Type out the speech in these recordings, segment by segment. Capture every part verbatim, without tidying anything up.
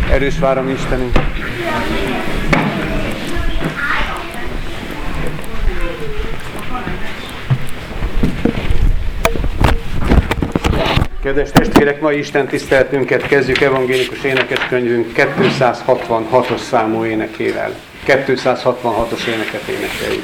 Erős várom Istenünk! Kedves testvérek, mai Isten tiszteletünket kezdjük evangélikus énekeskönyvünk kétszázhatvanhatos számú énekével. kétszázhatvanhatos éneket énekeljük.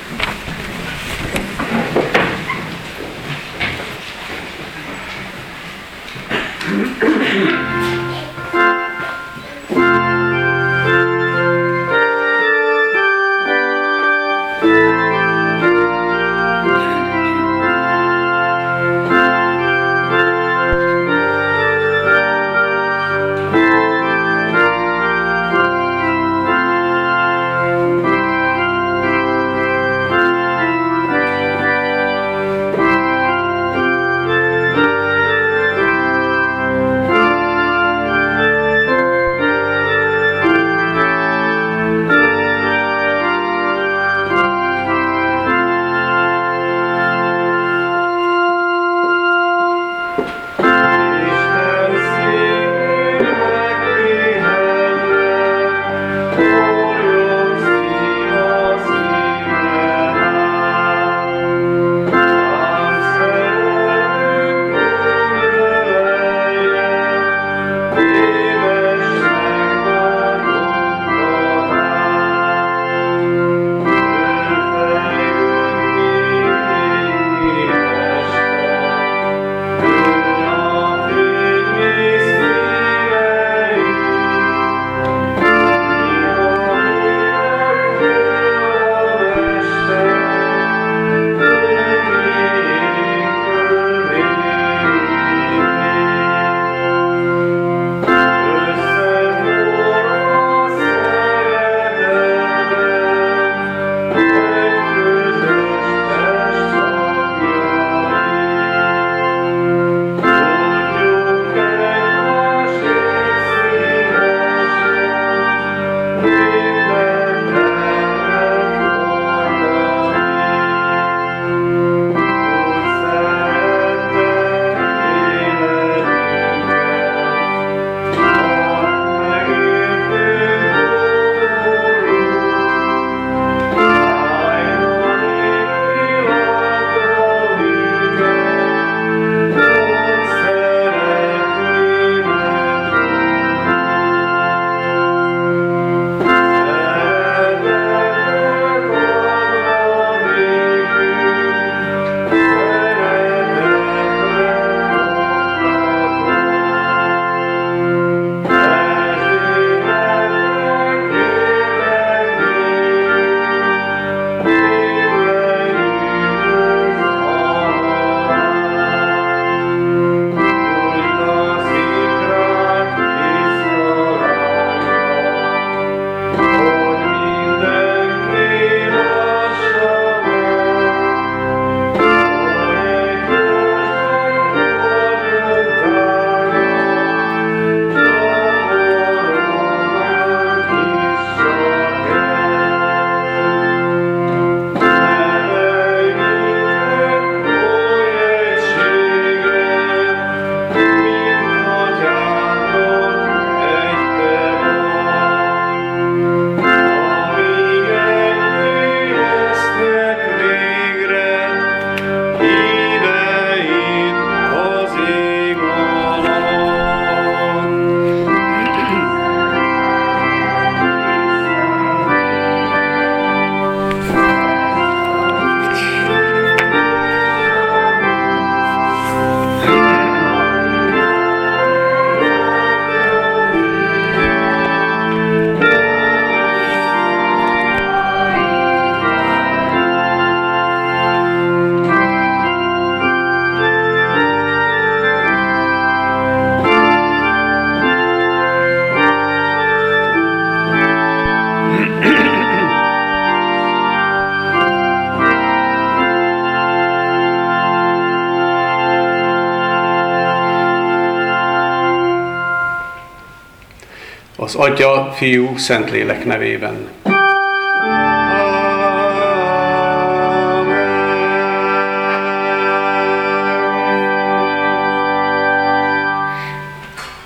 Az Atya, Fiú, Szentlélek nevében.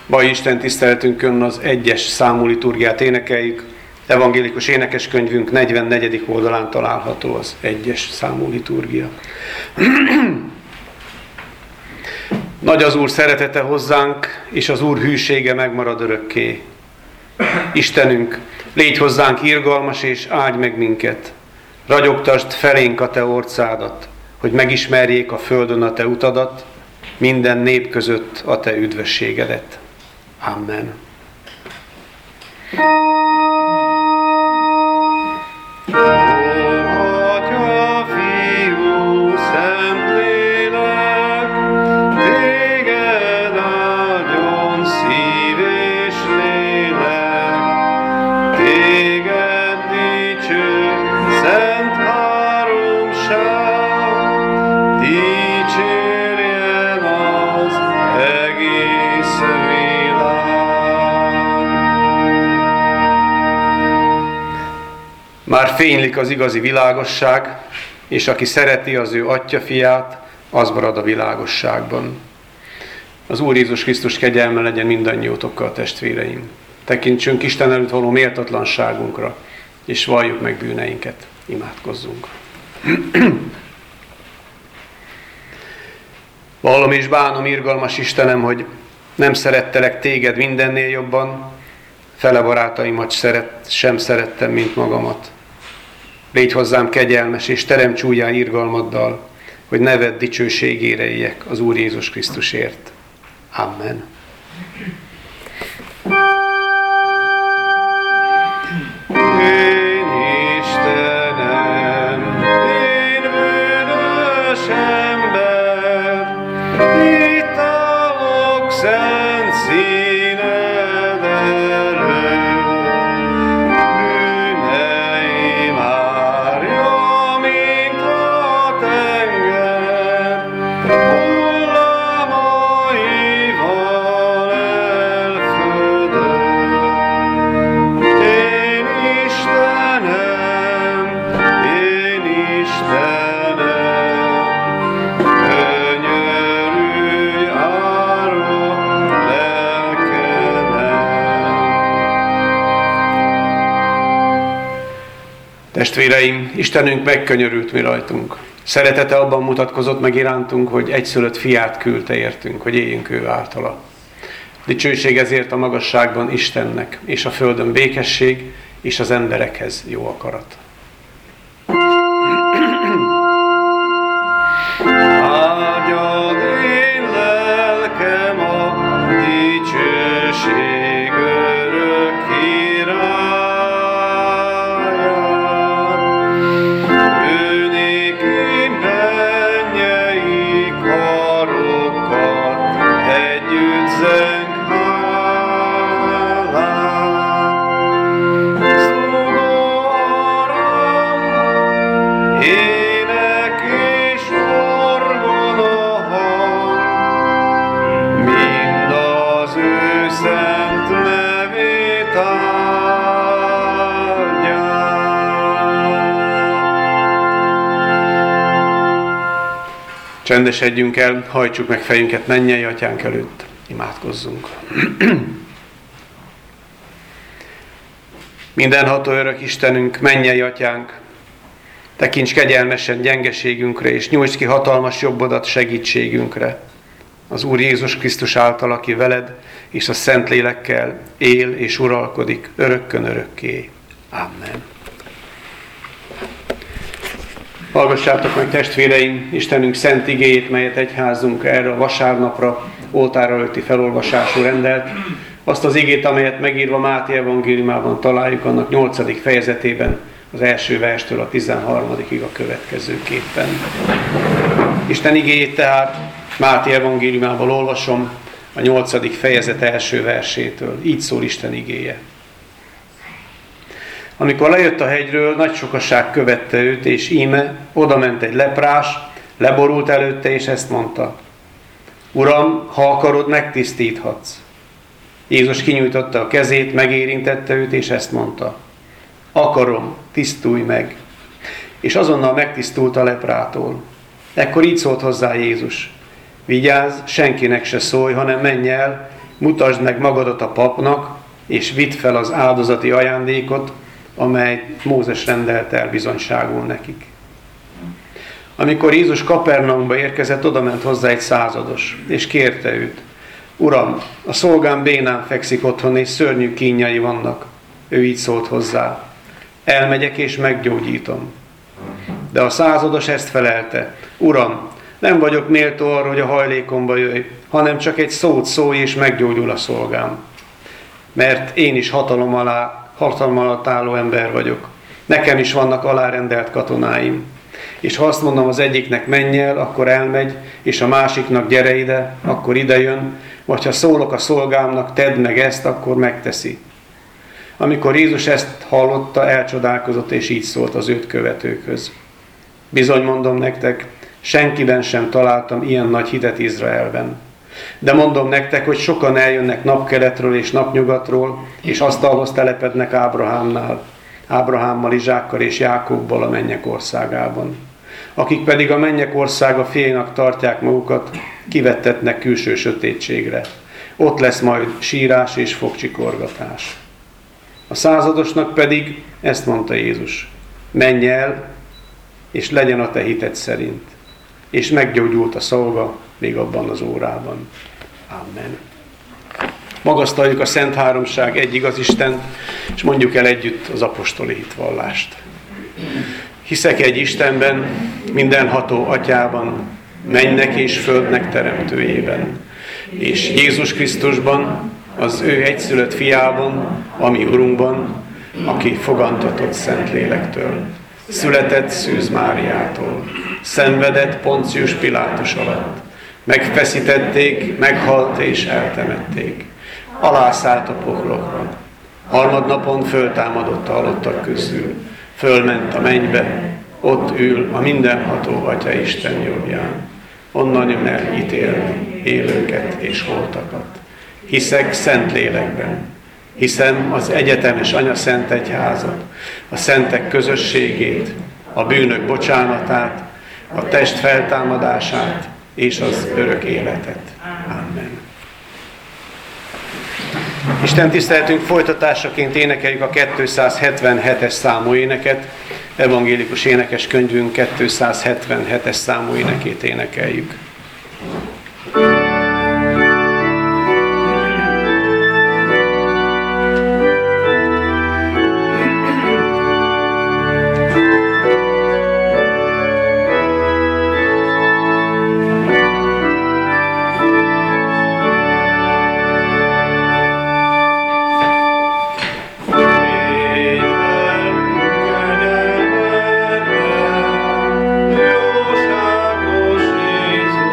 Mai Isten tiszteletünkön az egyes számú liturgiát énekeljük. Evangélikus énekeskönyvünk negyvennegyedik oldalán található az egyes számú liturgia. Nagy az Úr szeretete hozzánk, és az Úr hűsége megmarad örökké. Istenünk, légy hozzánk irgalmas, és áldj meg minket. Ragyogtasd felénk a te orcádat, hogy megismerjék a földön a te utadat, minden nép között a te üdvösségedet. Amen. Már fénylik az igazi világosság, és aki szereti az ő atyafiát, az marad a világosságban. Az Úr Jézus Krisztus kegyelme legyen mindannyiótokkal, testvéreim. Tekintsünk Isten előtt való méltatlanságunkra, és valljuk meg bűneinket. Imádkozzunk. Vallom és bánom, irgalmas Istenem, hogy nem szerettelek téged mindennél jobban, fele barátaimat szeret, sem szerettem, mint magamat. Légy hozzám kegyelmes, és teremts újjá irgalmaddal, hogy neved dicsőségére éljek az Úr Jézus Krisztusért. Amen. Én Istenem, én bűnös ember, itt állok szent színed előtt. Bűneim árja, mint a tenger, hullámaival elfödött. Én Istenem, én Istenem, könyörülj árva lelkemen. Testvéreim, Istenünk megkönyörült mi rajtunk. Szeretete abban mutatkozott meg irántunk, hogy egyszülött fiát küldte értünk, hogy éljünk ő általa. Dicsőség ezért a magasságban Istennek, és a földön békesség, és az emberekhez jó akarat. Áldjad én lelkem a dicsőség örök királyát. Ő néki mennyei karokkal együtt zeng hálát. Zúgó aram, ének és orgon a hang, mind az ő szent nevét áldják. Csendesedjünk el, hajtsuk meg fejünket mennyei Atyánk előtt, imádkozzunk. Mindenható örök Istenünk, mennyei Atyánk, tekints kegyelmesen gyengeségünkre, és nyújts ki hatalmas jobbodat segítségünkre. Az Úr Jézus Krisztus által, aki veled és a Szentlélekkel él és uralkodik örökkön örökké. Amen. Hallgassátok meg, testvéreim, Istenünk szent igéjét, melyet egyházunk erre a vasárnapra oltár előtti felolvasású rendelt. Azt az igét, amelyet megírva Máté evangéliumában találjuk, annak nyolcadik fejezetében, az első verstől a tizenharmadikig a következőképpen. Isten igéjét tehát Máté evangéliumából olvasom, a nyolcadik fejezet első versétől. Így szól Isten igéje. Amikor lejött a hegyről, nagy sokaság követte őt, és íme, oda ment egy leprás, leborult előtte, és ezt mondta: Uram, ha akarod, megtisztíthatsz. Jézus kinyújtotta a kezét, megérintette őt, és ezt mondta: Akarom, tisztulj meg. És azonnal megtisztult a leprától. Ekkor így szólt hozzá Jézus: Vigyázz, senkinek se szólj, hanem menj el, mutasd meg magadat a papnak, és vidd fel az áldozati ajándékot, amely Mózes rendelt el bizonyságul nekik. Amikor Jézus Kapernaumba érkezett, odament hozzá egy százados, és kérte őt: Uram, a szolgám bénán fekszik otthon, és szörnyű kínjai vannak. Ő így szólt hozzá: elmegyek és meggyógyítom. De a százados ezt felelte: Uram, nem vagyok méltó arra, hogy a hajlékomba jöjj, hanem csak egy szót szólj, és meggyógyul a szolgám. Mert én is hatalom alá, hatalom alatt álló ember vagyok. Nekem is vannak alárendelt katonáim. És ha azt mondom az egyiknek menj el, akkor elmegy, és a másiknak gyere ide, akkor ide jön, vagy ha szólok a szolgámnak, tedd meg ezt, akkor megteszi. Amikor Jézus ezt hallotta, elcsodálkozott, és így szólt az őt követőkhöz: bizony mondom nektek, senkiben sem találtam ilyen nagy hitet Izraelben. De mondom nektek, hogy sokan eljönnek napkeletről és napnyugatról, és asztalhoz telepednek Ábrahámnál, Ábrahámmal, Izsákkal és Jákobbal a mennyek országában. Akik pedig a mennyek országa fiainak tartják magukat, kivettetnek külső sötétségre. Ott lesz majd sírás és fogcsikorgatás. A századosnak pedig ezt mondta Jézus: menj el, és legyen a te hited szerint. És meggyógyult a szolga még abban az órában. Amen. Magasztaljuk a Szent Háromság egy igaz Istent, és mondjuk el együtt az apostoli hitvallást. Hiszek egy Istenben, mindenható Atyában, mennek és földnek teremtőjében, és Jézus Krisztusban, az ő egyszülött fiában, ami Urunkban, aki fogantatott Szentlélektől, született Szűz Máriától, szenvedett Poncius Pilátus alatt, megfeszítették, meghalt és eltemették, alászállt a poklokra, harmadnapon föltámadott a halottak közül, fölment a mennybe, ott ül a mindenható Atya Isten jobbján, onnan jön el ítélni élőket és holtakat. Hiszek Szentlélekben, hiszem az egyetemes Anya Szent Egyházat, a szentek közösségét, a bűnök bocsánatát, a test feltámadását és az örök életet. Amen. Isten tiszteletünk folytatásaként énekeljük a kétszázhetvenhetes számú éneket, evangélikus énekeskönyvünk kétszázhetvenhetes számú énekét énekeljük. Jóságos Jézus,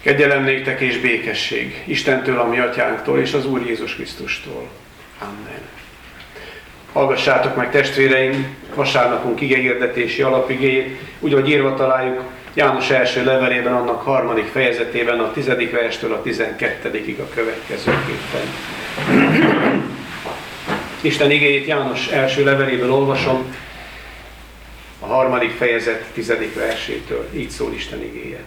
Kegyelem néktek és békesség Istentől, a mi atyánktól és az Úr Jézus Krisztustól. Amen. Hallgassátok meg, testvéreim, vasárnapunk igehirdetési alapigéjét, úgy, hogy írva találjuk János első levelében, annak harmadik fejezetében, a tizedik verstől a tizenkettedikig a következőképpen. Isten igéjét János első leveléből olvasom, a harmadik fejezet tizedik versétől. Így szól Isten igéje.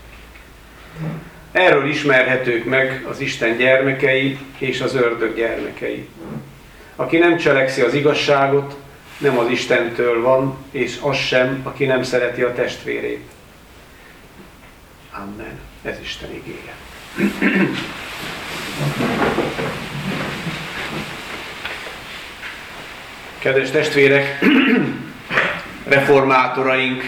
Erről ismerhetők meg az Isten gyermekei és az ördög gyermekei. Aki nem cselekszi az igazságot, nem az Istentől van, és az sem, aki nem szereti a testvérét. Amen. Ez Isten igéje. Kedves testvérek, reformátoraink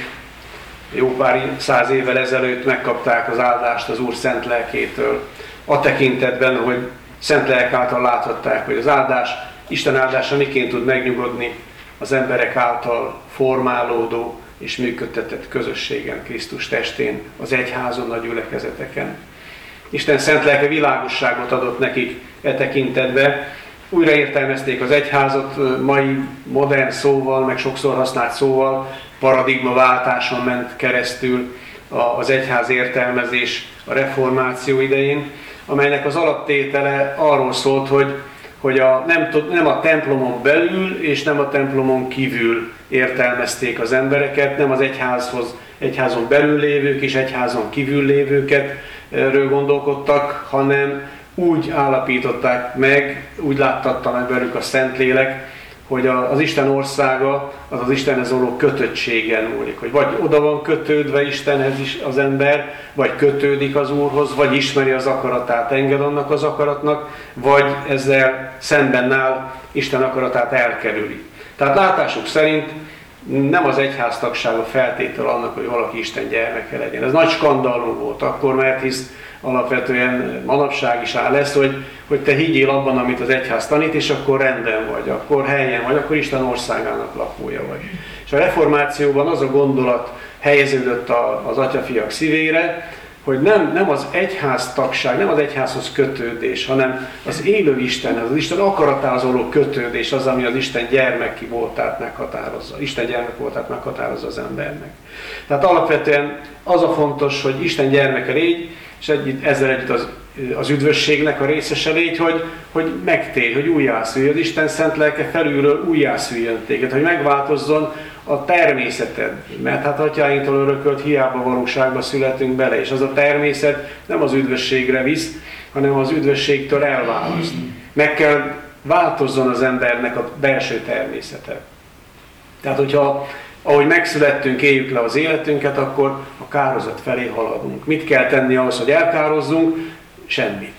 jó pár száz évvel ezelőtt megkapták az áldást az Úr szent lelkétől. A tekintetben, hogy szent lelk által láthatták, hogy az áldás, Isten áldása miként tud megnyugodni az emberek által formálódó és működtetett közösségen, Krisztus testén, az egyházon, a gyülekezeteken. Isten szent lelke világosságot adott nekik e tekintetben. Újra értelmezték az egyházat mai modern szóval, meg sokszor használt szóval, paradigmaváltáson ment keresztül az egyház értelmezés a reformáció idején, amelynek az alaptétele arról szólt, hogy, hogy a, nem, nem a templomon belül és nem a templomon kívül értelmezték az embereket, nem az egyházhoz, egyházon belül lévők és egyházon kívül lévőket erről gondolkodtak, hanem úgy állapították meg, úgy láttatta meg velük a Szentlélek, hogy az Isten országa az az Istenhez való kötöttségen múlik. Hogy vagy oda van kötődve Istenhez is az ember, vagy kötődik az Úrhoz, vagy ismeri az akaratát, enged annak az akaratnak, vagy ezzel szemben áll, Isten akaratát elkerüli. Tehát látásuk szerint nem az egyháztagság a feltétel annak, hogy valaki Isten gyermeke legyen. Ez nagy skandalum volt akkor, mert hisz alapvetően manapság is áll lesz, hogy, hogy te higgyél abban, amit az egyház tanít, és akkor rendben vagy, akkor helyen vagy, akkor Isten országának lakója vagy. És a reformációban az a gondolat helyeződött az atyafiak szívére, hogy nem, nem az egyház tagság, nem az egyházhoz kötődés, hanem az élő Istenhez, az Isten akaratához való kötődés az, ami az Isten gyermeki voltát meghatározza. Isten gyermek voltát meghatározza az embernek. Tehát alapvetően az a fontos, hogy Isten gyermeke légy, és együtt, ezzel együtt az, az üdvösségnek a részese légy, hogy, hogy megtérj, hogy újjászülj. Az Isten szent lelke felülről újjászüljön téged, hogy megváltozzon a természeted. Mert hát atyáinktól örökölt hiába valóságba születünk bele, és az a természet nem az üdvösségre visz, hanem az üdvösségtől elválaszt. Meg kell változzon az embernek a belső természete. Tehát, hogyha ahogy megszülettünk, éljük le az életünket, akkor a kározat felé haladunk. Mit kell tenni ahhoz, hogy elkározzunk? Semmit.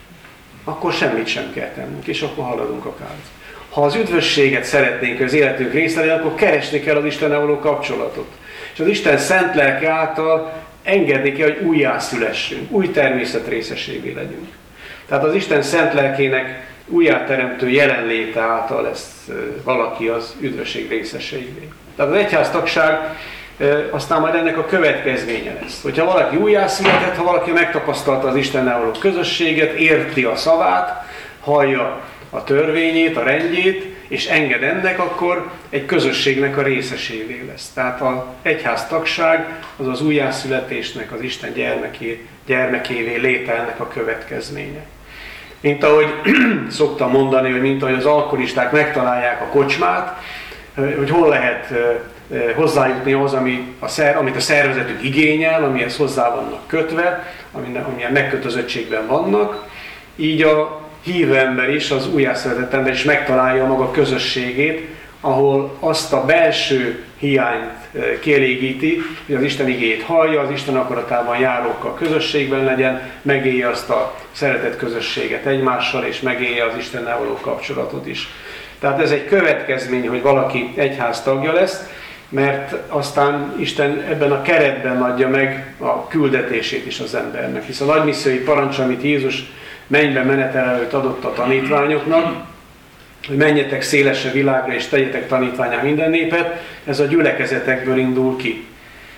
Akkor semmit sem kell tennünk, és akkor haladunk a kározat. Ha az üdvösséget szeretnénk, hogy az életünk része legyen, akkor keresni kell az Istennel való kapcsolatot. És az Isten szent lelke által engedni kell, hogy újjászülessünk, új természet részesévé legyünk. Tehát az Isten szent lelkének újjáteremtő jelenléte által lesz valaki az üdvösség részesévé. Tehát az egyháztagság aztán majd ennek a következménye lesz. Hogyha valaki újjászületett, ha valaki megtapasztalta az Istennel való közösséget, érti a szavát, hallja a törvényét, a rendjét, és enged ennek, akkor egy közösségnek a részesévé lesz. Tehát az egyháztagság az az újjászületésnek, az Isten gyermeké, gyermekévé lételnek a következménye. Mint ahogy szoktam mondani, hogy mint ahogy az alkoholisták megtalálják a kocsmát, hogy hol lehet hozzájutni ahhoz, ami a szer, amit a szervezetük igényel, amihez hozzá vannak kötve, amilyen megkötözöttségben vannak, így a hívő ember is, az újjászületett ember is megtalálja maga közösségét, ahol azt a belső hiányt kielégíti, hogy az Isten igéjét hallja, az Isten akaratában járókkal közösségben legyen, megélje azt a szeretett közösséget egymással, és megélje az Istennel való kapcsolatot is. Tehát ez egy következmény, hogy valaki egyház tagja lesz, mert aztán Isten ebben a keretben adja meg a küldetését is az embernek. Hisz a nagymissziói parancs, amit Jézus mennybe menetel előtt adott a tanítványoknak, hogy menjetek szélesre világra és tegyetek tanítvánnyá minden népet, ez a gyülekezetekből indul ki.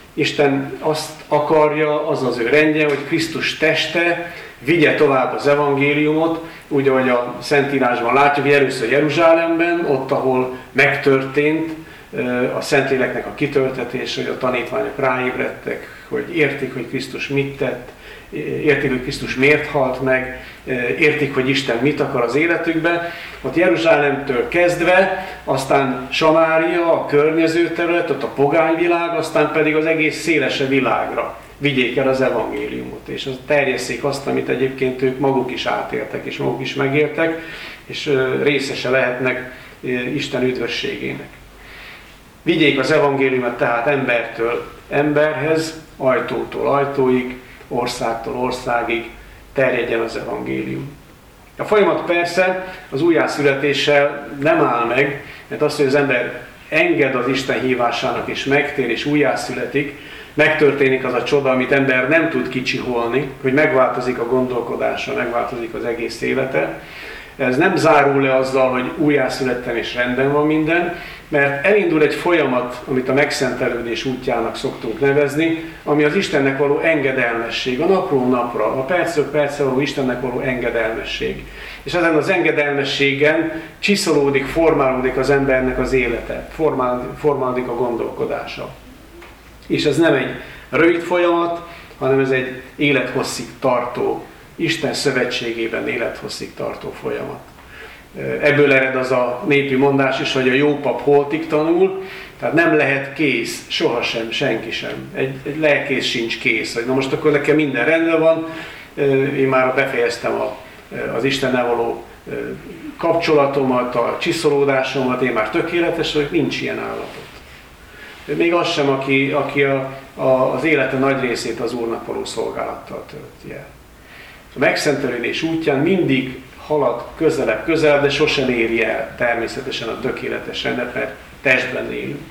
Isten azt akarja, az az ő rendje, hogy Krisztus teste vigye tovább az evangéliumot, úgy, ahogy a Szentírásban látjuk, hogy először Jeruzsálemben, ott, ahol megtörtént a Szentléleknek a kitöltetése, hogy a tanítványok ráébredtek, hogy értik, hogy Krisztus mit tett, értik, hogy Krisztus miért halt meg, értik, hogy Isten mit akar az életükben. Ott Jeruzsálemtől kezdve, aztán Samária, a környező terület, ott a pogányvilág, aztán pedig az egész szélesebb világra vigyék el az evangéliumot, és az terjesszék azt, amit egyébként ők maguk is átéltek, és maguk is megéltek, és részese lehetnek Isten üdvösségének. Vigyék az evangéliumot tehát embertől emberhez, ajtótól ajtóig, országtól országig terjedjen az evangélium. A folyamat persze az újjászületéssel nem áll meg, mert az, hogy az ember enged az Isten hívásának és megtér és újjászületik, megtörténik az a csoda, amit ember nem tud kicsiholni, hogy megváltozik a gondolkodása, megváltozik az egész élete. Ez nem zárul le azzal, hogy újjászülettem és rendben van minden, mert elindul egy folyamat, amit a megszentelődés útjának szoktunk nevezni, ami az Istennek való engedelmesség, a napról napra, a percről percre való Istennek való engedelmesség. És ezen az engedelmességen csiszolódik, formálódik az embernek az élete, formál, formálódik a gondolkodása. És ez nem egy rövid folyamat, hanem ez egy élethosszig tartó, Isten szövetségében élethosszig tartó folyamat. Ebből ered az a népi mondás is, hogy a jó pap holtig tanul, tehát nem lehet kész, sohasem, senki sem. Egy, egy lelkész sincs kész, hogy na most akkor nekem minden rendben van, én már befejeztem a, az Istennel való kapcsolatomat, a csiszolódásomat, én már tökéletes vagyok, nincs ilyen állatot. Még az sem, aki, aki a, a, az élete nagy részét az Úrnak való szolgálattal tölti el. A megszentelődés útján mindig halad közelebb, közelebb, de sosem éri el természetesen a tökéletes rendet, mert testben élünk.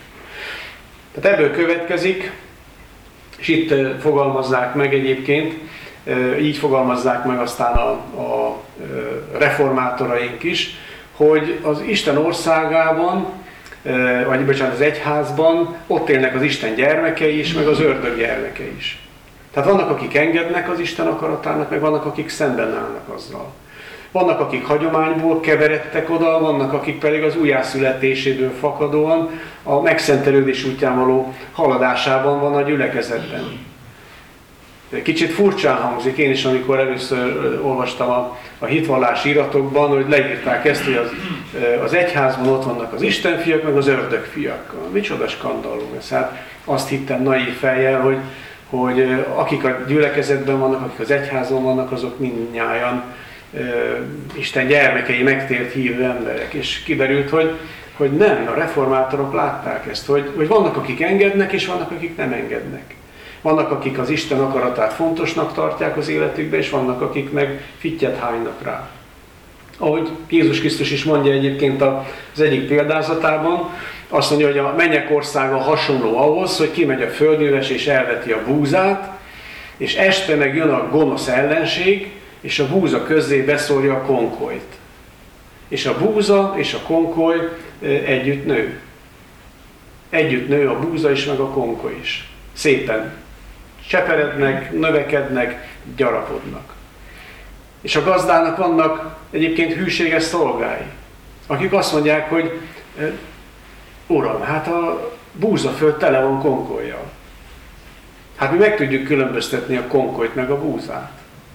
Tehát ebből következik, és itt fogalmazzák meg egyébként, így fogalmazzák meg aztán a, a reformátoraink is, hogy az Isten országában, vagy bocsánat, az egyházban ott élnek az Isten gyermekei is, meg az ördög gyermekei is. Tehát vannak, akik engednek az Isten akaratának, meg vannak, akik szemben állnak azzal. Vannak, akik hagyományból keveredtek oda, vannak, akik pedig az újjászületéséből fakadóan a megszentelődés útján való haladásában van a gyülekezetben. Kicsit furcsán hangzik, én is, amikor először olvastam a, a hitvallási iratokban, hogy leírták ezt, hogy az, az egyházban ott vannak az Istenfiak, meg az ördögfiak. Micsoda skandallum ez. Hát azt hittem naív fejjel, hogy, hogy akik a gyülekezetben vannak, akik az egyházban vannak, azok mindnyájan Isten gyermekei, megtért hívő emberek. És kiderült, hogy, hogy nem, a reformátorok látták ezt, hogy, hogy vannak, akik engednek, és vannak, akik nem engednek. Vannak, akik az Isten akaratát fontosnak tartják az életükbe, és vannak, akik meg fittyet hánynak rá. Ahogy Jézus Krisztus is mondja egyébként az egyik példázatában, azt mondja, hogy a mennyek országa hasonló ahhoz, hogy kimegy a földműves és elveti a búzát, és este meg jön a gonosz ellenség, és a búza közé beszórja a konkolyt. És a búza és a konkoly együtt nő. Együtt nő a búza is, meg a konkoly is. Szépen cseperednek, növekednek, gyarapodnak. És a gazdának vannak egyébként hűséges szolgái, akik azt mondják, hogy Uram, hát a búzaföld tele van konkollyal. Hát mi meg tudjuk különböztetni a konkolyt meg a búzát.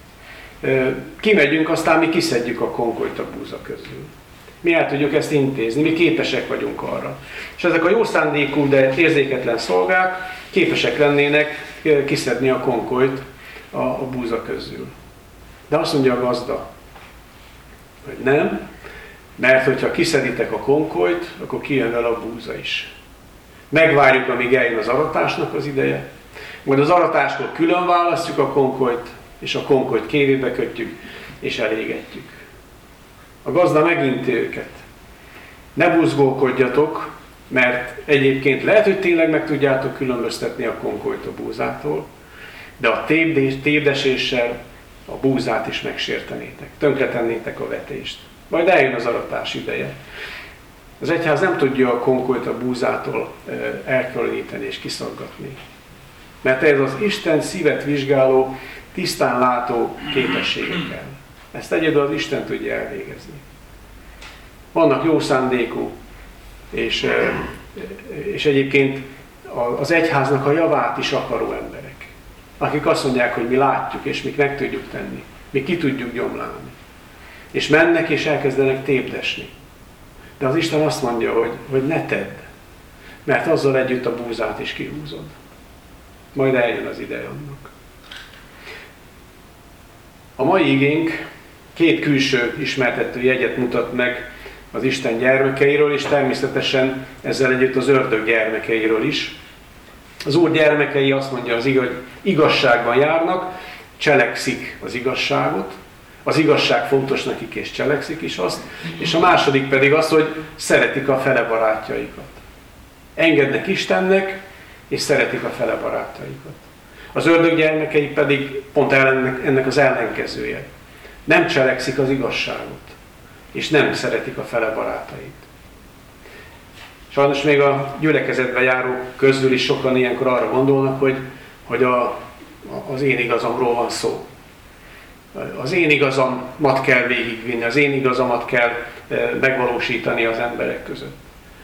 Kimegyünk, aztán mi kiszedjük a konkolyt a búza közül. Mi el tudjuk ezt intézni, mi képesek vagyunk arra. És ezek a jó szándékú, de érzéketlen szolgák képesek lennének kiszedni a konkolyt a, a búza közül. De azt mondja a gazda, hogy nem, mert hogyha kiszeditek a konkolyt, akkor kijön vele a búza is. Megvárjuk, amíg eljön az aratásnak az ideje, majd az aratáskor külön választjuk a konkolyt, és a konkolyt kévébe kötjük, és elégetjük. A gazda meginti őket. Ne buzgolkodjatok, mert egyébként lehet, hogy tényleg meg tudjátok különböztetni a konkolyt a búzától, de a tépdeséssel a búzát is megsértenétek, tönkretennétek a vetést. Majd eljön az aratás ideje. Az egyház nem tudja a konkolyt a búzától elkülöníteni és kiszaggatni. Mert ez az Isten szívet vizsgáló, tisztán látó képességekkel. Ezt egyedül az Isten tudja elvégezni. Vannak jó szándékú, és, és egyébként az egyháznak a javát is akaró emberek, akik azt mondják, hogy mi látjuk, és mi meg tudjuk tenni, mi ki tudjuk gyomlálni. És mennek, és elkezdenek tépdesni. De az Isten azt mondja, hogy, hogy ne tedd, mert azzal együtt a búzát is kihúzod. Majd eljön az ideje annak. A mai igénk két külső ismertető jegyet mutat meg az Isten gyermekeiről, és természetesen ezzel együtt az ördög gyermekeiről is. Az Úr gyermekei, azt mondja az igaz, igazságban járnak, cselekszik az igazságot, az igazság fontos nekik, és cselekszik is azt, és a második pedig az, hogy szeretik a fele barátjaikat. Engednek Istennek, és szeretik a fele barátjaikat. Az ördög gyermekei pedig pont ennek, ennek az ellenkezője. Nem cselekszik az igazságot, és nem szeretik a fele barátait. Sajnos még a gyülekezetbe járók közül is sokan ilyenkor arra gondolnak, hogy, hogy a, az én igazamról van szó. Az én igazamat kell végigvinni, az én igazamat kell megvalósítani az emberek között.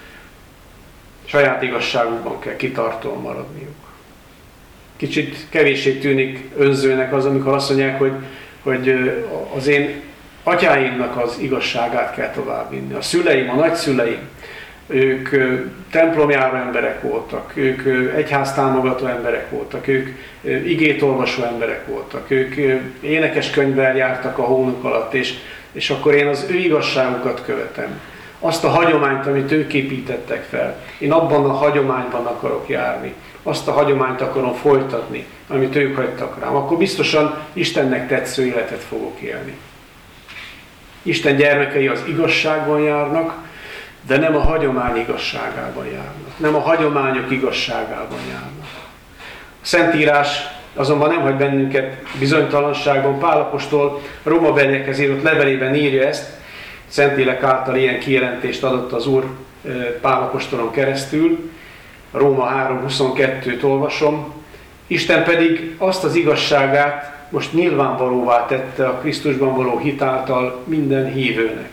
Saját igazságukban kell kitartóan maradniuk. Kicsit kevéssé tűnik önzőnek az, amikor azt mondják, hogy, hogy az én atyáimnak az igazságát kell továbbvinni. A szüleim, a nagyszüleim, ők templomjáró emberek voltak, ők egyháztámogató emberek voltak, ők igét olvasó emberek voltak, ők énekeskönyvvel jártak a hónuk alatt, és, és akkor én az ő igazságukat követem. Azt a hagyományt, amit ők építettek fel, én abban a hagyományban akarok járni. Azt a hagyományt akarom folytatni, amit ők hagytak rám. Akkor biztosan Istennek tetsző életet fogok élni. Isten gyermekei az igazságban járnak, de nem a hagyomány igazságában járnak. Nem a hagyományok igazságában járnak. A Szentírás azonban nem hagy bennünket bizonytalanságban. Pál apostol Rómabeliekhez írott levelében írja ezt. Szentlélek által ilyen kijelentést adott az Úr Pál apostolon keresztül. Róma három huszonkettőt olvasom. Isten pedig azt az igazságát most nyilvánvalóvá tette a Krisztusban való hit által minden hívőnek.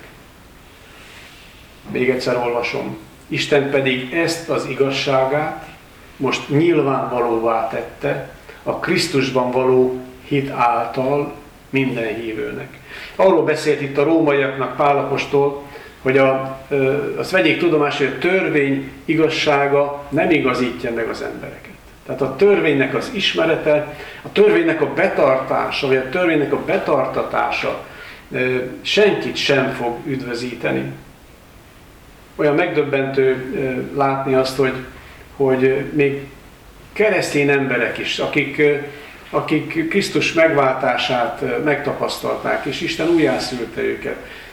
Még egyszer olvasom. Isten pedig ezt az igazságát most nyilvánvalóvá tette a Krisztusban való hit által minden hívőnek. Arról beszélt itt a rómaiaknak Pál apostol, hogy a, azt vegyék tudomásul, hogy a törvény igazsága nem igazítja meg az embereket. Tehát a törvénynek az ismerete, a törvénynek a betartása, vagy a törvénynek a betartatása senkit sem fog üdvözíteni. Olyan megdöbbentő látni azt, hogy, hogy még keresztény emberek is, akik, akik Krisztus megváltását megtapasztalták, és Isten újjászülte őket,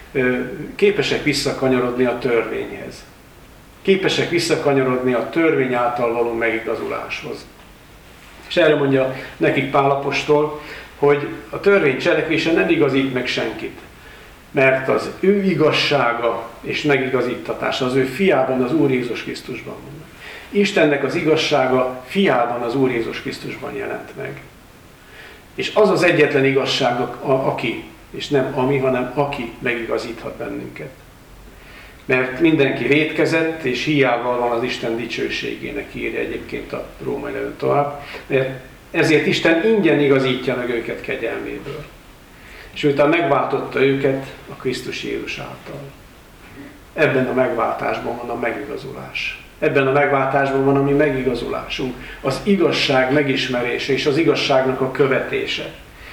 képesek visszakanyarodni a törvényhez. Képesek visszakanyarodni a törvény által való megigazuláshoz. És erre mondja nekik Pál apostol, hogy a törvény cselekvése nem igazít meg senkit. Mert az ő igazsága és megigazítatása az ő fiában, az Úr Jézus Krisztusban van. Istennek az igazsága fiában, az Úr Jézus Krisztusban jelent meg. És az az egyetlen igazság, aki, és nem ami, hanem aki megigazíthat bennünket. Mert mindenki vétkezett, és hiával van az Isten dicsőségének, írja egyébként a római levélben tovább. Mert ezért Isten ingyen igazítja meg őket kegyelméből. És miután megváltotta őket a Krisztus Jézus által. Ebben a megváltásban van a megigazulás. Ebben a megváltásban van a mi megigazulásunk. Az igazság megismerése és az igazságnak a követése.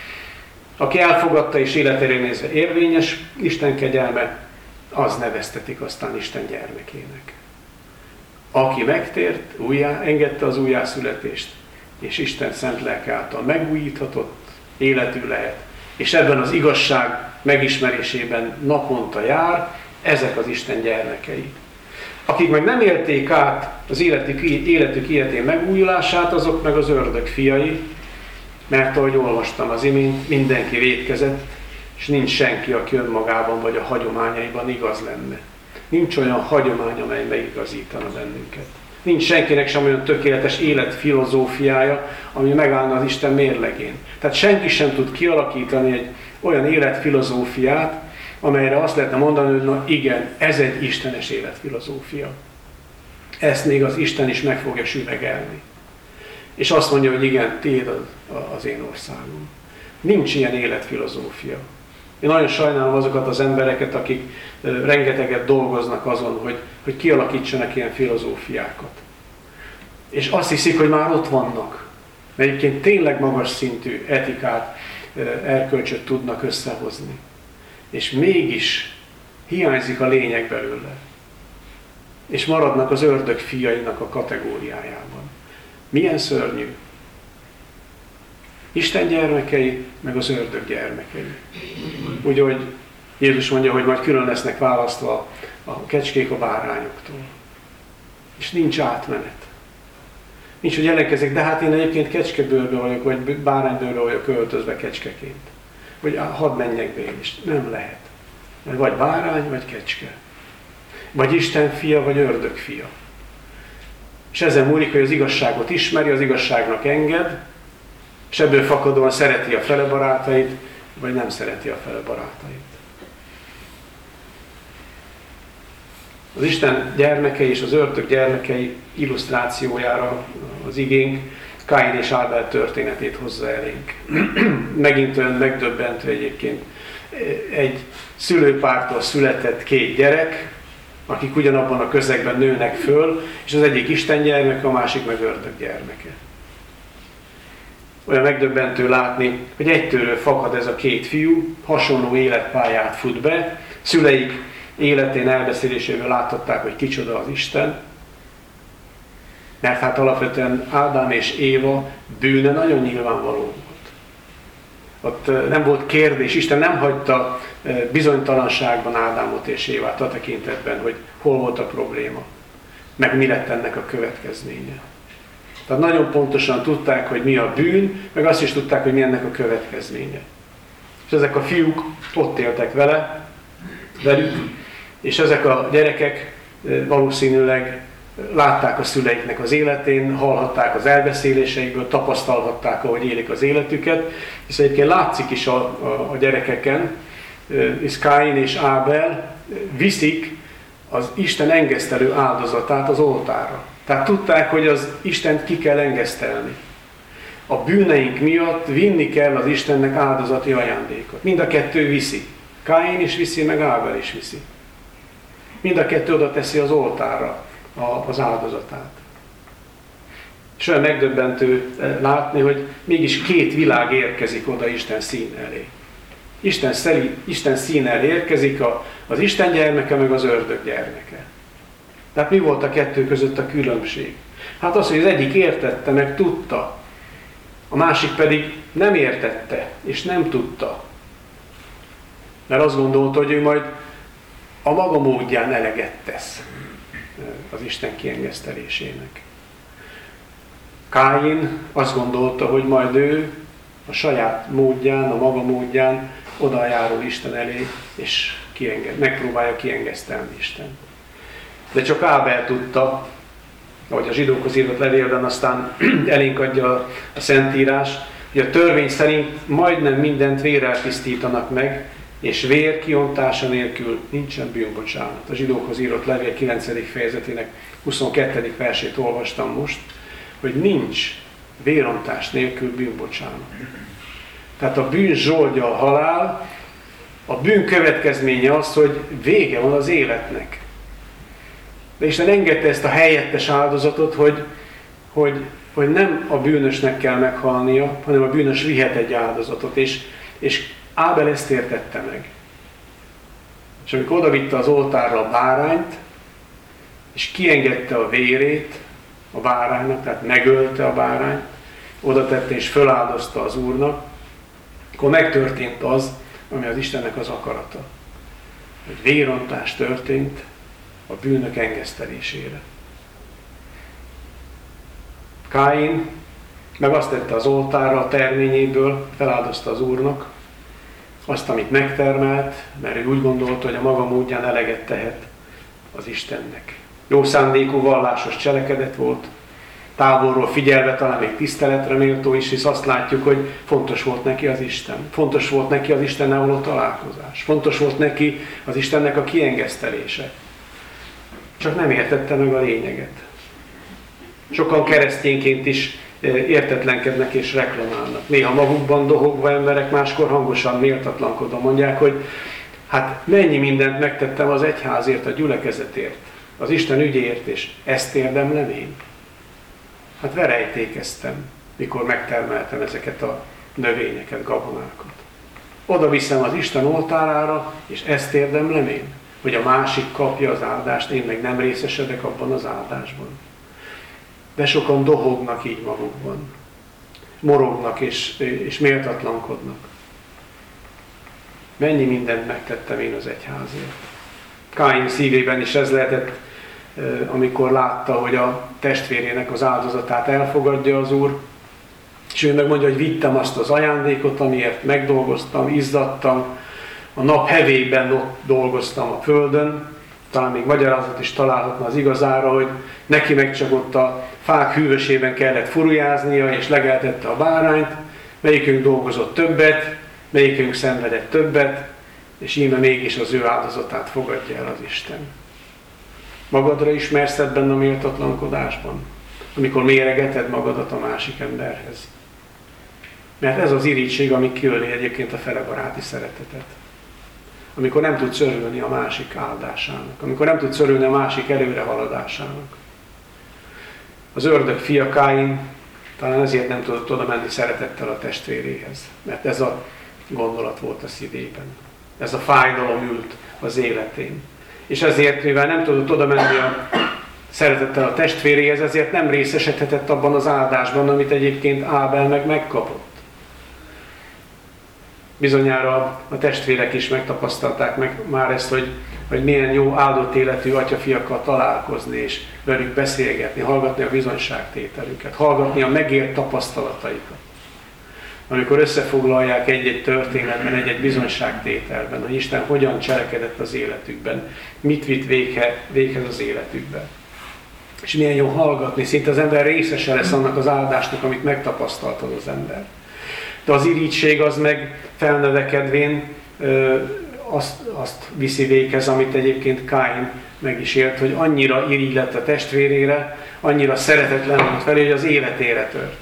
Aki elfogadta és életére nézve érvényes Isten kegyelme, az neveztetik aztán Isten gyermekének. Aki megtért, újjá, engedte az újjászületést, és Isten szent lelke által megújíthatott életű lehet, és ebben az igazság megismerésében naponta jár, ezek az Isten gyermekei. Akik meg nem élték át az életük, életük életén megújulását, azok meg az ördög fiai, mert ahogy olvastam az imént, mindenki vétkezett, és nincs senki, aki önmagában vagy a hagyományaiban igaz lenne. Nincs olyan hagyomány, amely megigazítana bennünket. Nincs senkinek sem olyan tökéletes életfilozófiája, ami megállna az Isten mérlegén. Tehát senki sem tud kialakítani egy olyan életfilozófiát, amelyre azt lehetne mondani, hogy na igen, ez egy istenes életfilozófia. Ezt még az Isten is meg fogja süvegelni. És azt mondja, hogy igen, tiéd az, az én országom. Nincs ilyen életfilozófia. Én nagyon sajnálom azokat az embereket, akik rengeteget dolgoznak azon, hogy, hogy kialakítsanak ilyen filozófiákat. És azt hiszik, hogy már ott vannak. Mert egyébként tényleg magas szintű etikát, erkölcsöt tudnak összehozni. És mégis hiányzik a lényeg belőle. És maradnak az ördög fiainak a kategóriájában. Milyen szörnyű. Isten gyermekei, meg az ördög gyermekei. Úgyhogy Jézus mondja, hogy majd külön lesznek választva a kecskék a bárányoktól. És nincs átmenet. Nincs, hogy ellenkezek, de hát én egyébként kecskebőrbe vagyok, vagy báránybőrbe vagyok költözve kecskeként. Vagy hadd menjek be én is. Nem lehet. Mert vagy bárány, vagy kecske. Vagy Isten fia, vagy ördög fia. És ezen múlik, hogy az igazságot ismeri, az igazságnak enged, és ebből fakadóan szereti a fele barátait, vagy nem szereti a fele barátait. Az Isten gyermekei és az ördög gyermekei illusztrációjára az igénk Káin és Ábel történetét hozza elénk. Megint olyan megdöbbentő egyébként. Egy szülőpártól született két gyerek, akik ugyanabban a közegben nőnek föl, és az egyik Isten gyermeke, a másik meg ördög gyermeke. Olyan megdöbbentő látni, hogy egytőről fakad ez a két fiú, hasonló életpályát fut be, szüleik életén elbeszéléséből láthatták, hogy kicsoda az Isten, mert hát alapvetően Ádám és Éva bűne nagyon nyilvánvaló volt. Ott nem volt kérdés, Isten nem hagyta bizonytalanságban Ádámot és Évát a tekintetben, hogy hol volt a probléma, meg mi lett ennek a következménye. Tehát nagyon pontosan tudták, hogy mi a bűn, meg azt is tudták, hogy mi ennek a következménye. És ezek a fiúk ott éltek vele, velük, és ezek a gyerekek valószínűleg látták a szüleiknek az életén, hallhatták az elbeszéléseikből, tapasztalhatták, ahogy élik az életüket, és egyébként látszik is a, a, a gyerekeken, és Káin és Ábel viszik az Isten engesztelő áldozatát az oltárra. Tehát tudták, hogy az Istent ki kell engesztelni. A bűneink miatt vinni kell az Istennek áldozati ajándékot. Mind a kettő viszi. Káin is viszi, meg Ábel is viszi. Mind a kettő oda teszi az oltárra az áldozatát. És olyan megdöbbentő látni, hogy mégis két világ érkezik oda Isten szín elé. Isten, szeli, Isten szín elé érkezik a, az Isten gyermeke, meg az ördög gyermeke. Tehát mi volt a kettő között a különbség? Hát az, hogy az egyik értette, meg tudta, a másik pedig nem értette, és nem tudta. Mert azt gondolta, hogy ő majd a maga módján eleget tesz az Isten kiengesztelésének. Káin azt gondolta, hogy majd ő a saját módján, a maga módján odajárul Isten elé, és kienged, megpróbálja kiengesztelni Isten. De csak Ábel tudta, ahogy a zsidókhoz írott levélben aztán elénk adja a Szentírás, hogy a törvény szerint majdnem mindent vérrel tisztítanak meg, és vér kiontása nélkül nincsen bűnbocsánat. A zsidókhoz írott levél kilencedik fejezetének huszonkettedik versét olvastam most, hogy nincs vérontás nélkül bűnbocsánat. Tehát a bűn zsoldja a halál, a bűn következménye az, hogy vége van az életnek. De Isten engedte ezt a helyettes áldozatot, hogy, hogy, hogy nem a bűnösnek kell meghalnia, hanem a bűnös vihet egy áldozatot, és, és Ábel ezt értette meg. És amikor odavitte az oltárra a bárányt, és kiengedte a vérét a báránynak, tehát megölte a bárányt, oda tette és föláldozta az Úrnak, akkor megtörtént az, ami az Istennek az akarata. Hogy vérontás történt a bűnök engesztelésére. Káin meg azt tette az oltárra a terményéből, feláldozta az Úrnak, azt, amit megtermelt, mert ő úgy gondolta, hogy a maga módján eleget tehet az Istennek. Jó szándékú, vallásos cselekedet volt. Távolról figyelve talán még tiszteletre méltó is, hisz azt látjuk, hogy fontos volt neki az Isten. Fontos volt neki az Istennel való találkozás. Fontos volt neki az Istennek a kiengesztelése. Csak nem értette meg a lényeget. Sokan keresztényként is értetlenkednek és reklamálnak. Néha magukban dohogva emberek, máskor hangosan méltatlankodva mondják, hogy hát mennyi mindent megtettem az egyházért, a gyülekezetért, az Isten ügyéért, és ezt érdemlem én. Hát verejtékeztem, mikor megtermeltem ezeket a növényeket, gabonákat. Oda viszem az Isten oltárára, és ezt érdemlem én, hogy a másik kapja az áldást, én meg nem részesedek abban az áldásban. De sokan dohognak így magukban. Morognak és, és méltatlankodnak. Mennyi mindent megtettem én az egyházért. Káin szívében is ez lehetett, amikor látta, hogy a testvérének az áldozatát elfogadja az Úr, és ő megmondja, hogy vittem azt az ajándékot, amiért megdolgoztam, izzadtam, a nap hevében ott dolgoztam a földön, talán még magyarázat is találhatna az igazára, hogy neki meg csak ott a fák hűvösében kellett furujáznia, és legeltette a bárányt, melyikünk dolgozott többet, melyikünk szenvedett többet, és íme mégis az ő áldozatát fogadja el az Isten. Magadra ismersz ebben a méltatlankodásban, amikor méregeted magadat a másik emberhez. Mert ez az irigység, ami kiöli egyébként a felebaráti szeretetet. Amikor nem tudsz örülni a másik áldásának, amikor nem tudsz örülni a másik előrehaladásának. Az ördög fia Káin talán ezért nem tudott oda menni szeretettel a testvéréhez, mert ez a gondolat volt a szívében. Ez a fájdalom ült az életén. És ezért, mivel nem tudott oda menni a szeretettel a testvéréhez, ezért nem részesedhetett abban az áldásban, amit egyébként Ábel meg megkapott. Bizonyára a testvérek is megtapasztalták meg már ezt, hogy, hogy milyen jó áldott életű atyafiakkal találkozni, és velük beszélgetni, hallgatni a bizonyságtételüket, hallgatni a megélt tapasztalataikat. Amikor összefoglalják egy-egy történetben, egy-egy bizonyságtételben, hogy Isten hogyan cselekedett az életükben, mit vitt véghe, véghez az életükben. És milyen jó hallgatni, szinte az ember részese lesz annak az áldásnak, amit megtapasztaltad az ember. De az irigység az meg felnövekedvén ö, azt, azt viszi véghez, amit egyébként Káin meg is élt, hogy annyira irigy lett a testvérére, annyira szeretetlen volt felé, hogy az életére tört.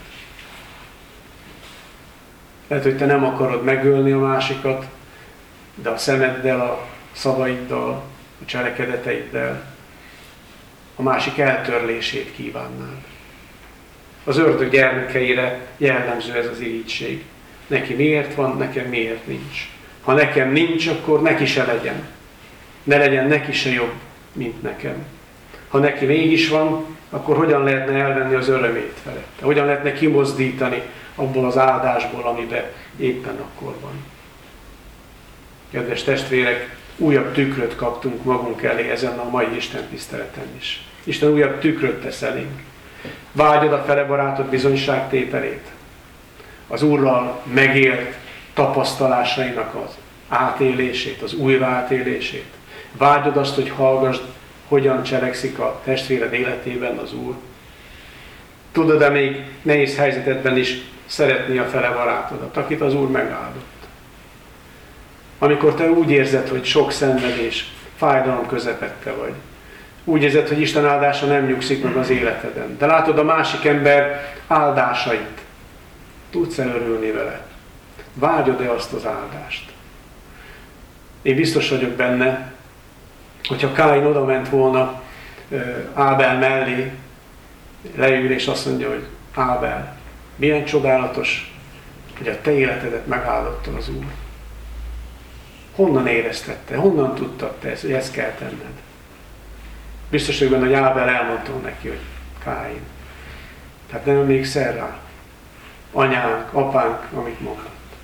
Lehet, hogy te nem akarod megölni a másikat, de a szemeddel, a szavaiddal, a cselekedeteiddel a másik eltörlését kívánnád. Az ördög gyermekeire jellemző ez az irigység. Neki miért van, nekem miért nincs. Ha nekem nincs, akkor neki se legyen. Ne legyen neki se jobb, mint nekem. Ha neki mégis van, akkor hogyan lehetne elvenni az örömét felette? Hogyan lehetne kimozdítani abból az áldásból, amiben éppen akkor van. Kedves testvérek, újabb tükröt kaptunk magunk elé ezen a mai Isten tiszteleten is. Isten újabb tükröt tesz elénk. Vágyod a fele barátod bizonyságtételét, az Úrral megélt tapasztalásainak az átélését, az újraátélését. Vágyod azt, hogy hallgassd, hogyan cselekszik a testvéred életében az Úr. Tudod-e még nehéz helyzetedben is szeretni a fele barátodat, akit az Úr megáldott? Amikor te úgy érzed, hogy sok szenvedés, fájdalom közepette vagy. Úgy érzed, hogy Isten áldása nem nyugszik meg az életeden. De látod a másik ember áldásait. Tudsz örülni vele? Vágyod-e azt az áldást? Én biztos vagyok benne, hogyha Káin oda ment volna Ábel mellé, leül és azt mondja, hogy Ábel, milyen csodálatos, hogy a te életedet megáldotta az Úr. Honnan éreztette? Honnan tudtad te ezt, hogy ezt kell tenned? Biztos vagyok benne, hogy Ábel elmondta neki, hogy Káin. Tehát nem emlékszel rá? Anyánk, apánk, amit mondott.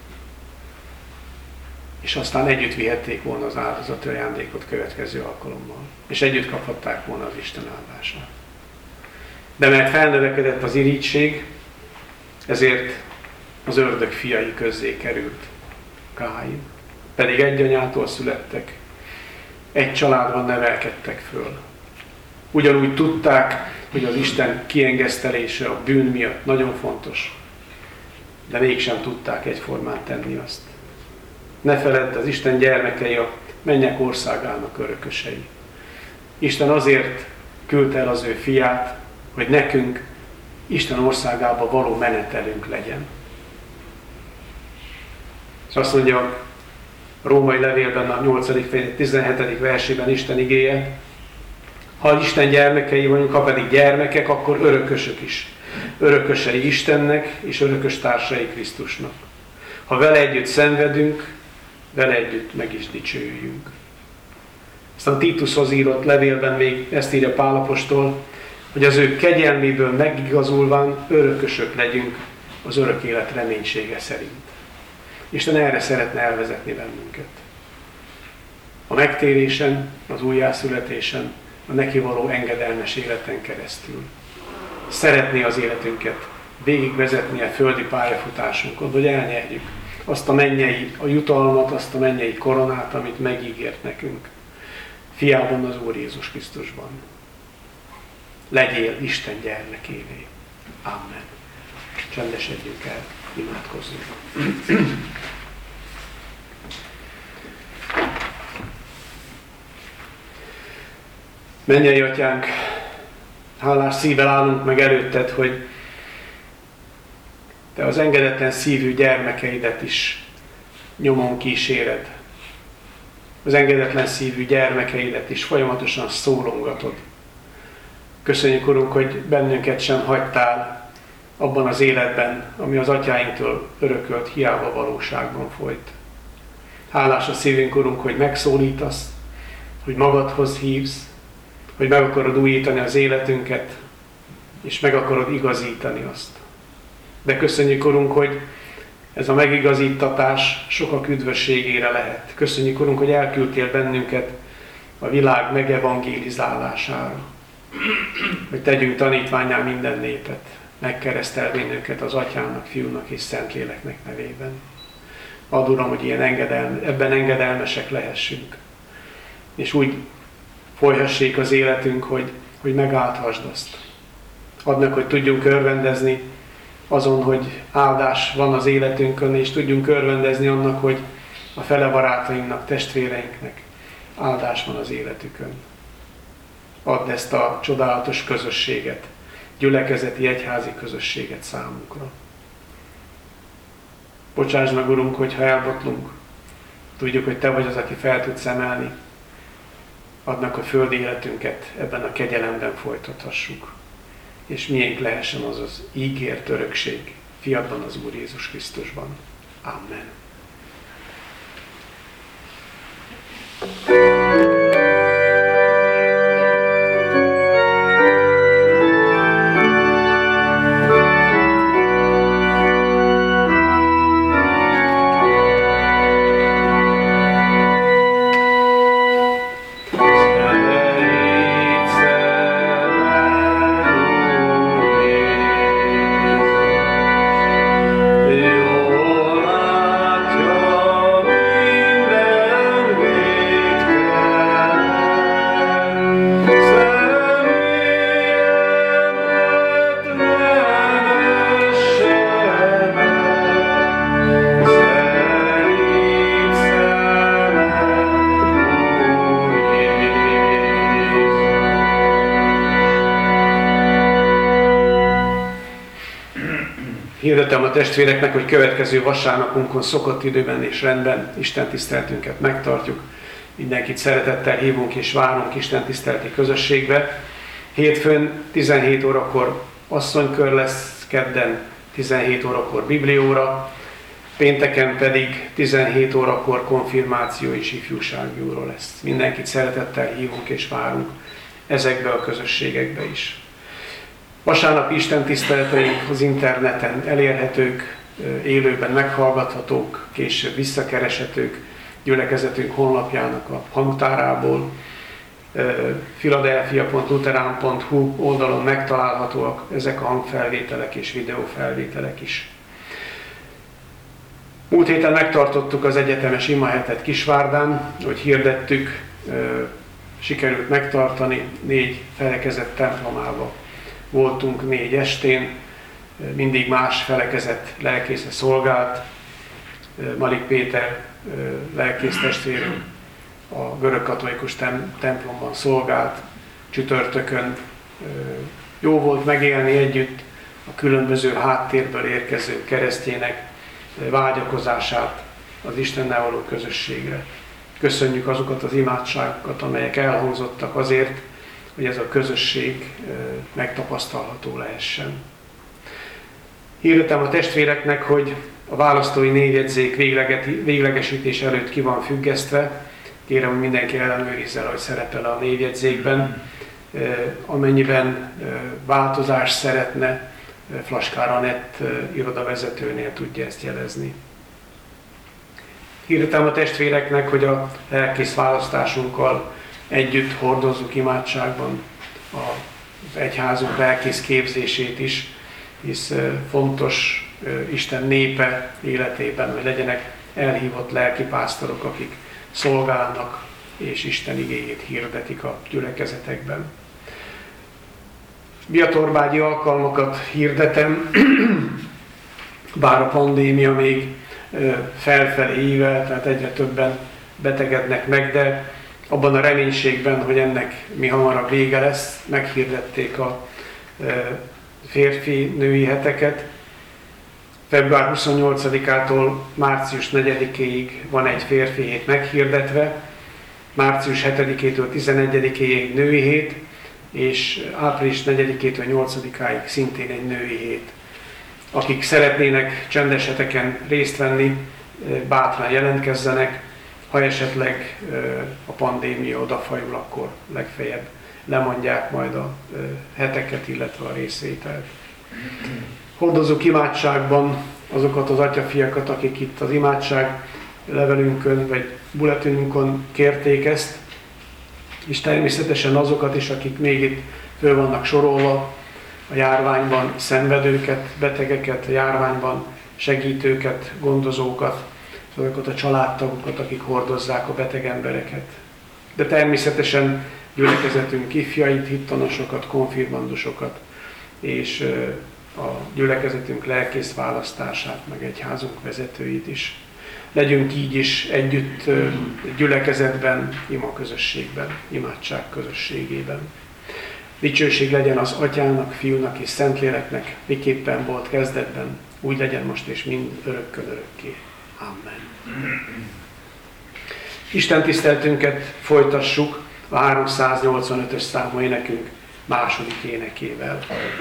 És aztán együtt vihették volna az áldozati ajándékot következő alkalommal. És együtt kaphatták volna az Isten áldását. De mert felnövekedett az irigység, ezért az ördög fiai közzé került Káin. Pedig egy anyától születtek, egy családban nevelkedtek föl. Ugyanúgy tudták, hogy az Isten kiengesztelése a bűn miatt nagyon fontos, de mégsem tudták egyformán tenni azt. Ne feledd, az Isten gyermekei a mennyek országának örökösei. Isten azért küldte el az ő fiát, hogy nekünk Isten országába való menetelünk legyen. És azt mondja a római levélben a nyolcadik fejezet tizenhetedik versében Isten igéje, ha Isten gyermekei vagyunk, ha pedig gyermekek, akkor örökösök is. Örökösei Istennek és örökös társai Krisztusnak. Ha vele együtt szenvedünk, vele együtt meg is dicsőjünk. Aztán Titushoz írott levélben még ezt írja Pál apostol, hogy az ő kegyelméből megigazulván örökösök legyünk az örök élet reménysége szerint. Isten erre szeretne elvezetni bennünket. A megtérésen, az újjászületésen, a neki való engedelmes életen keresztül. Szeretné az életünket végigvezetni a földi pályafutásunkon, hogy elnyerjük azt a mennyei, a jutalmat, azt a mennyei koronát, amit megígért nekünk. Fiában, az Úr Jézus Krisztusban. Legyél Isten gyermekévé. Amen. Csendesedjünk el, imádkozzunk. Mennyei Atyánk, hálás szívvel állunk meg előtted, hogy Te az engedetlen szívű gyermekeidet is nyomon kíséred. Az engedetlen szívű gyermekeidet is folyamatosan szólongatod. Köszönjük, Urunk, hogy bennünket sem hagytál abban az életben, ami az atyáinktól örökölt hiába valóságban folyt. Hálás a szívünk, Urunk, hogy megszólítasz, hogy magadhoz hívsz, hogy meg akarod újítani az életünket, és meg akarod igazítani azt. De köszönjük, Urunk, hogy ez a megigazítatás sokak üdvösségére lehet. Köszönjük, Urunk, hogy elküldtél bennünket a világ megevangélizálására. Hogy tegyünk tanítvánnyá minden népet, megkeresztelvén őket az Atyának, Fiúnak és Szentléleknek nevében. Add, Uram, hogy ilyen engedelme, ebben engedelmesek lehessünk. És úgy folyhassék az életünk, hogy, hogy megálthasd azt. Add meg, hogy tudjunk örvendezni azon, hogy áldás van az életünkön, és tudjunk örvendezni annak, hogy a fele barátainknak, testvéreinknek áldás van az életükön. Add ezt a csodálatos közösséget, gyülekezeti, egyházi közösséget számunkra. Bocsáss meg, Urunk, hogyha elbotlunk, tudjuk, hogy Te vagy az, aki fel tudsz emelni. Add meg, hogy földi életünket ebben a kegyelemben folytathassuk. És miénk lehessen az az ígért örökség fiadban, az Úr Jézus Krisztusban. Amen. Hirdetem a testvéreknek, hogy következő vasárnapunkon szokott időben és rendben Isten tiszteletünket megtartjuk. Mindenkit szeretettel hívunk és várunk Isten tiszteleti közösségbe. Hétfőn tizenhét órakor asszonykör lesz, kedden tizenhét órakor biblióra, pénteken pedig tizenhét órakor konfirmáció és ifjúsági óra lesz. Mindenkit szeretettel hívunk és várunk ezekbe a közösségekbe is. Vasárnapi Isten tiszteleteink az interneten elérhetők, élőben meghallgathatók, később visszakereshetők, gyülekezetünk honlapjának a hangtárából, philadelphia pont lutheran pont hu oldalon megtalálhatóak ezek a hangfelvételek és videófelvételek is. Múlt héten megtartottuk az egyetemes imahetet Kisvárdán, hogy hirdettük, sikerült megtartani, négy felekezet templomába voltunk négy estén, mindig más felekezet lelkésze szolgált. Malik Péter lelkész testvérünk a görögkatolikus templomban szolgált, csütörtökön. Jó volt megélni együtt a különböző háttérből érkező keresztjének vágyakozását az Istennel való közösségre. Köszönjük azokat az imádságokat, amelyek elhangzottak azért, hogy ez a közösség megtapasztalható lehessen. Hirdetem a testvéreknek, hogy a választói névjegyzék véglegesítés előtt ki van függesztve. Kérem, hogy mindenki ellenőrizze, hogy szerepel a névjegyzékben. Amennyiben változást szeretne, Flaskár Anett irodavezetőnél tudja ezt jelezni. Hirdetem a testvéreknek, hogy a lelkész választásunkkal együtt hordozzuk imádságban az egyházunk lelkész képzését is, hisz fontos Isten népe életében, hogy legyenek elhívott lelkipásztorok, akik szolgálnak és Isten igéjét hirdetik a gyülekezetekben. Biatorbágyi alkalmakat hirdetem, bár a pandémia még felfelé ível, tehát egyre többen betegednek meg, de abban a reménységben, hogy ennek mi hamarabb vége lesz, meghirdették a férfi-női heteket. február huszonnyolcadikától március negyedikéig van egy férfi hét meghirdetve, március hetedikétől tizenegyedikéig női hét, és április negyedikétől nyolcadikáig szintén egy női hét. Akik szeretnének csendes heteken részt venni, bátran jelentkezzenek, ha esetleg a pandémia odafajul, akkor legfeljebb lemondják majd a heteket, illetve a részvételt. Hordozzuk imádságban azokat az atyafiakat, akik itt az imádság levelünkön vagy bulletinünkön kérték ezt, és természetesen azokat is, akik még itt föl vannak sorolva, a járványban szenvedőket, betegeket, a járványban segítőket, gondozókat, azokat a családtagokat, akik hordozzák a beteg embereket. De természetesen gyülekezetünk ifjait, hittanosokat, konfirmandusokat, és a gyülekezetünk lelkész választását, meg egyházunk vezetőit is. Legyünk így is együtt gyülekezetben, ima közösségben, imádság közösségében. Dicsőség legyen az Atyának, Fiúnak és Szentléleknek, miképpen volt kezdetben, úgy legyen most és mind örökkön örökké. Amen. Isten tiszteltünket folytassuk a háromszáznyolcvanötös számú énekünk második énekével.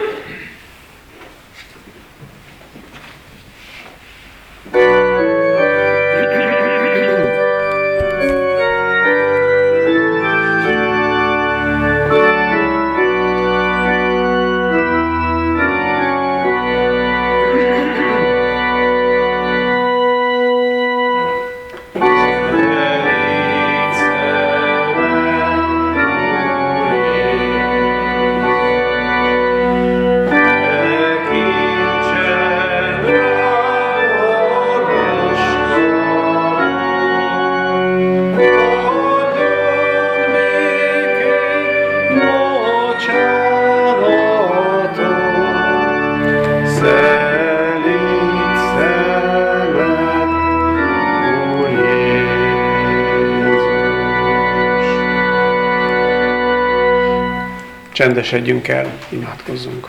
Csendesedjünk el, imádkozzunk.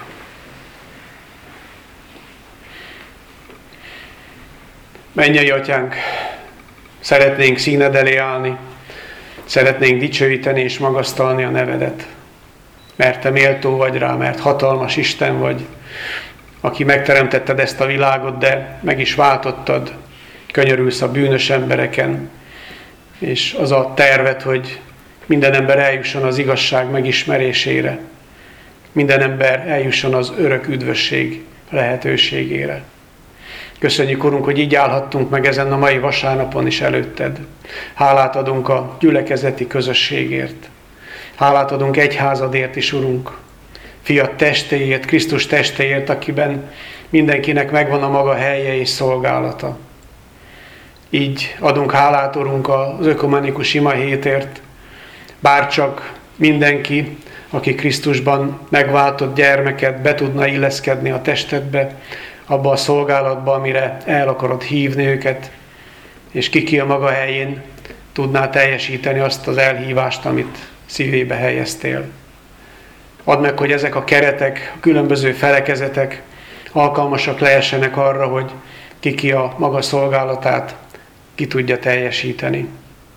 Mennyei Atyánk, szeretnénk színed elé állni, szeretnénk dicsőíteni és magasztalni a nevedet, mert te méltó vagy rá, mert hatalmas Isten vagy, aki megteremtetted ezt a világot, de meg is váltottad, könyörülsz a bűnös embereken, és az a terved, hogy minden ember eljusson az igazság megismerésére. Minden ember eljusson az örök üdvösség lehetőségére. Köszönjük, Urunk, hogy így állhattunk meg ezen a mai vasárnapon is előtted. Hálát adunk a gyülekezeti közösségért. Hálát adunk egyházadért is, Urunk. Fiat testéért, Krisztus testéért, akiben mindenkinek megvan a maga helye és szolgálata. Így adunk hálát, Urunk, az ökumenikus ima hétért, Bárcsak mindenki, aki Krisztusban megváltott gyermeket, be tudna illeszkedni a testedbe, abba a szolgálatba, amire el akarod hívni őket, és ki-ki a maga helyén tudná teljesíteni azt az elhívást, amit szívébe helyeztél. Add meg, hogy ezek a keretek, a különböző felekezetek alkalmasak lehessenek arra, hogy ki-ki a maga szolgálatát ki tudja teljesíteni.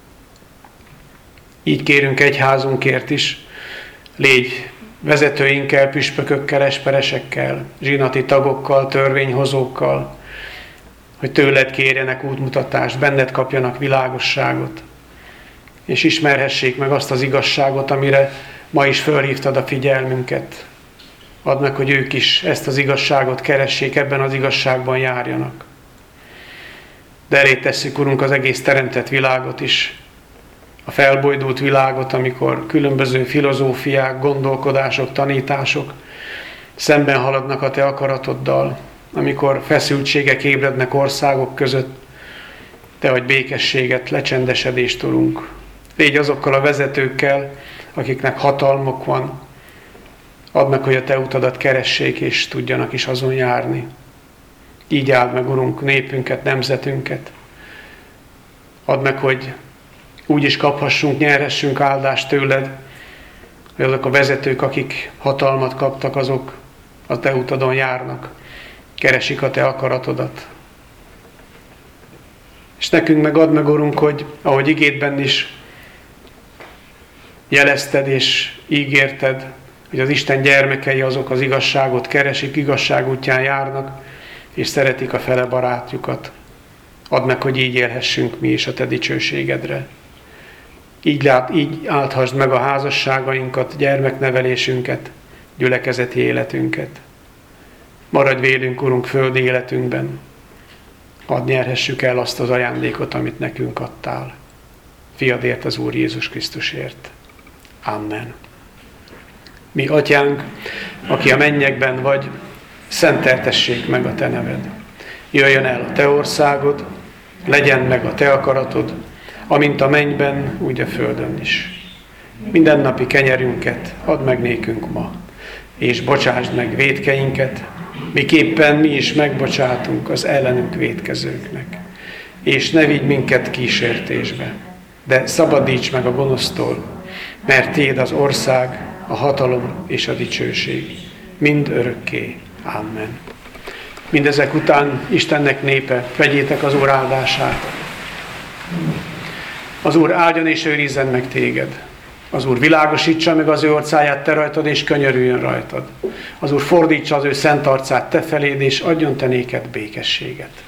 Így kérünk egyházunkért is, légy vezetőinkkel, püspökökkel, esperesekkel, zsinati tagokkal, törvényhozókkal, hogy tőled kérjenek útmutatást, benned kapjanak világosságot, és ismerhessék meg azt az igazságot, amire ma is fölhívtad a figyelmünket. Add meg, hogy ők is ezt az igazságot keressék, ebben az igazságban járjanak. De elé tesszük, Urunk, az egész teremtett világot is, a felbojdult világot, amikor különböző filozófiák, gondolkodások, tanítások szemben haladnak a Te akaratoddal, amikor feszültségek ébrednek országok között, Te adj békességet, lecsendesedést, Urunk. Légy azokkal a vezetőkkel, akiknek hatalmuk van. Add meg, hogy a Te utadat keressék, és tudjanak is azon járni. Így áld meg, Urunk, népünket, nemzetünket. Add meg, hogy úgy is kaphassunk, nyerhessünk áldást tőled, hogy azok a vezetők, akik hatalmat kaptak, azok a Te utadon járnak, keresik a Te akaratodat. És nekünk meg add meg, Urunk, hogy ahogy igédben is jelezted és ígérted, hogy az Isten gyermekei azok az igazságot keresik, igazság útján járnak, és szeretik a fele barátjukat. Add meg, hogy így élhessünk mi is a Te dicsőségedre. Így, lát, így áldhassd meg a házasságainkat, gyermeknevelésünket, gyülekezeti életünket. Maradj vélünk, Urunk, földi életünkben. Hadd nyerhessük el azt az ajándékot, amit nekünk adtál. Fiadért, az Úr Jézus Krisztusért. Amen. Mi, Atyánk, aki a mennyekben vagy, szenteltessék meg a Te neved. Jöjjön el a Te országod, legyen meg a Te akaratod, amint a mennyben, úgy a földön is. Mindennapi kenyerünket add meg nékünk ma, és bocsásd meg vétkeinket, miképpen mi is megbocsátunk az ellenünk vétkezőknek. És ne vigy minket kísértésbe, de szabadíts meg a gonosztól, mert Tiéd az ország, a hatalom és a dicsőség, mind örökké. Amen. Mindezek után, Istennek népe, vegyétek az Úr áldását. Az Úr áldjon és őrizzen meg téged. Az Úr világosítsa meg az ő orcáját te rajtad, és könyörüljön rajtad. Az Úr fordítsa az ő szent arcát te feléd, és adjon te néked békességet.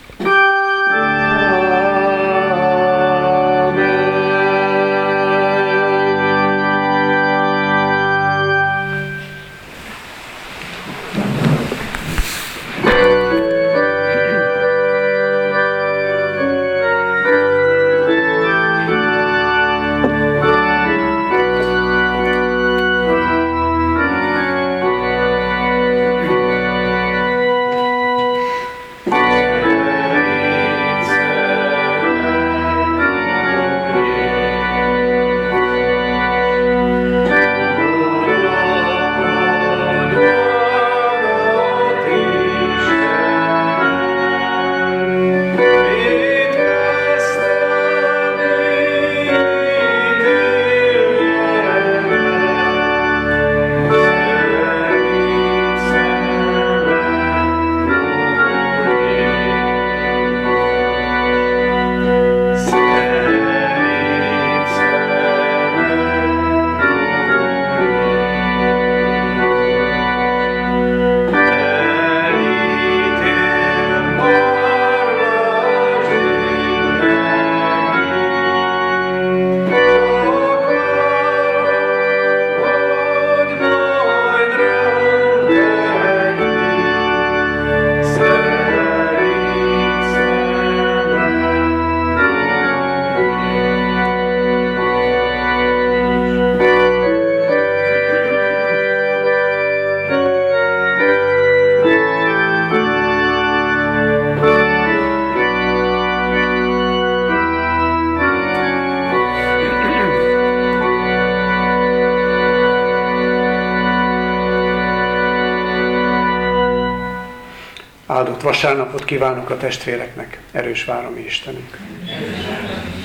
Áldott vasárnapot kívánok a testvéreknek, erős vár a mi Istenünk.